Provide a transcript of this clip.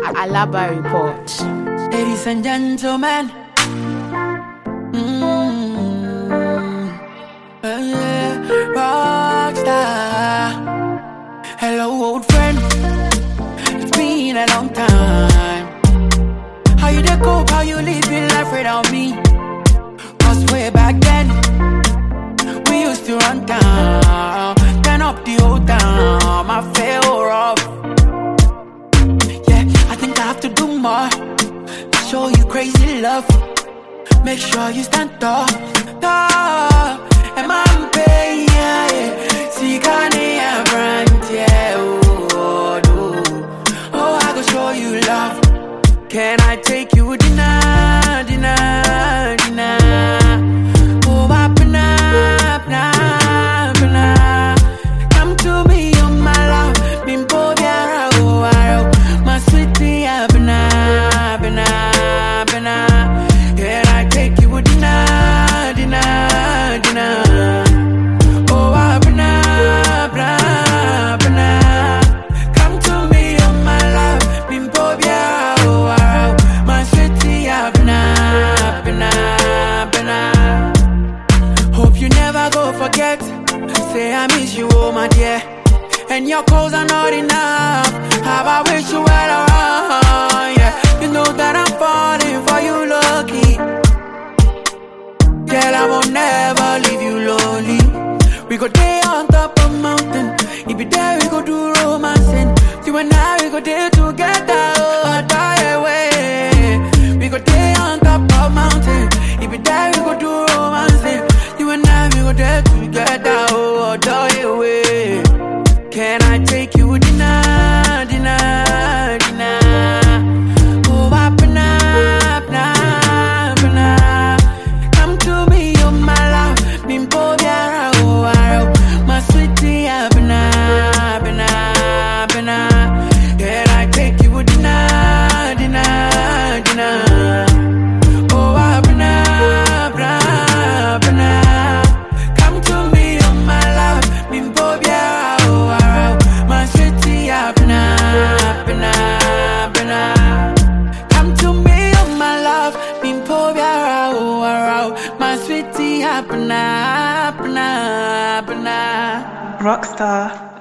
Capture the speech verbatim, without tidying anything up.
Alaba Report. Ladies and gentlemen, mm, uh, yeah, rockstar. Hello, old friend. It's been a long time. How you dey cope? How you living life without me? Cause way back then, we used to run down, turn up the old town. I feel rough. Yeah, I think I have to do more to show you crazy love. Make sure you stand tall, tall. And I'm paying, yeah. See, can I brand, yeah. Oh, oh, oh, I go show you love. Can I take you dinner, dinner, dinner? Oh, apna, apna, apna. Come to me, oh my love. Bimbo biara, oh, aro. My sweetie, apna, apna, apna. Can I take you dinner, dinner, dinner? Oh, apna, apna, apna. Come to me, oh my love. Bimbo biara, oh, aro. My sweetie, apna, apna, apna. Hope you never go forget. Say I miss you, oh my dear. And your calls are not enough. How I wish you were around. Yeah, you know that I'm falling for you, lucky. Girl, I won't never leave you lonely. We go day on top of mountain. If you there, we go do romancing. You and I, we go there together. Oh, die away. We go day on top of mountain. If you there, we go do romancing. You and I, we go there together. Oh, die away. Can I take you dinner, dinner, dinner? Oh, apna, apna, apna. Come to me, oh my love. Bimbo biara, oh, aro. My sweetie, apna, apna, apna. Can I take you dinner, dinner, dinner? Oh, apna, apna, apna. Come to me, oh my love. Bimbo biara, oh, aro. My sweetie, apna, apna, apna. Come to me, oh my love. Bimbo biara, oh, aro. My sweetie, apna, apna, apna. Rockstar.